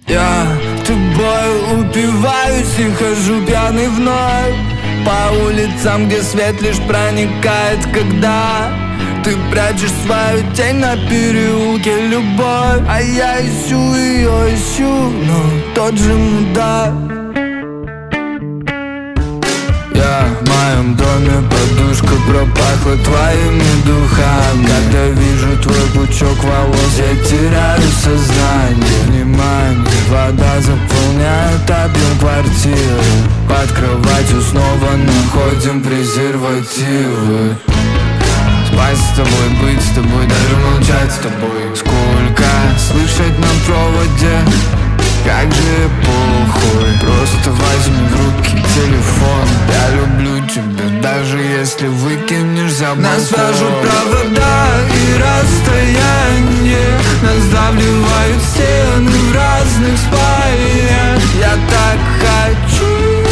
Я тобой упиваюсь и хожу пьяный вновь по улицам, где свет лишь проникает, когда ты прячешь свою тень на переулке, любовь. А я ищу ее, ищу, но тот же мудак. В моем доме подушка пропахла твоими духами. Когда вижу твой пучок волос, я теряю сознание. Внимание, вода заполняет объем квартиры. Под кроватью снова находим презервативы. Спать с тобой, быть с тобой, даже молчать с тобой. Сколько слышать на проводе, как же похуй. Просто возьми в руки телефон. Я люблю тебя, даже если выкинешь за балкон. Нас свяжут провода и расстояние, нас давливают стены в разных спальнях. Я так хочу,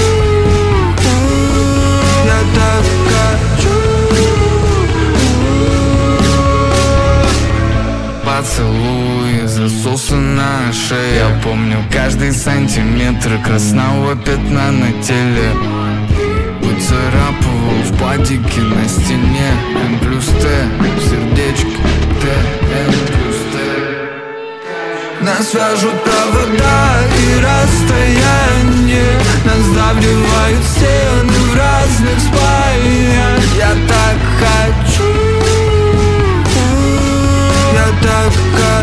я так хочу. Поцелуи, засосы на шее. Я помню каждый сантиметр красного пятна на теле. Выцарапывал в падике на стене. М плюс Т, сердечки Т, М плюс Т. Нас свяжут провода и расстояние, нас давливают стены в разных спальнях. Я так хочу, я так хочу.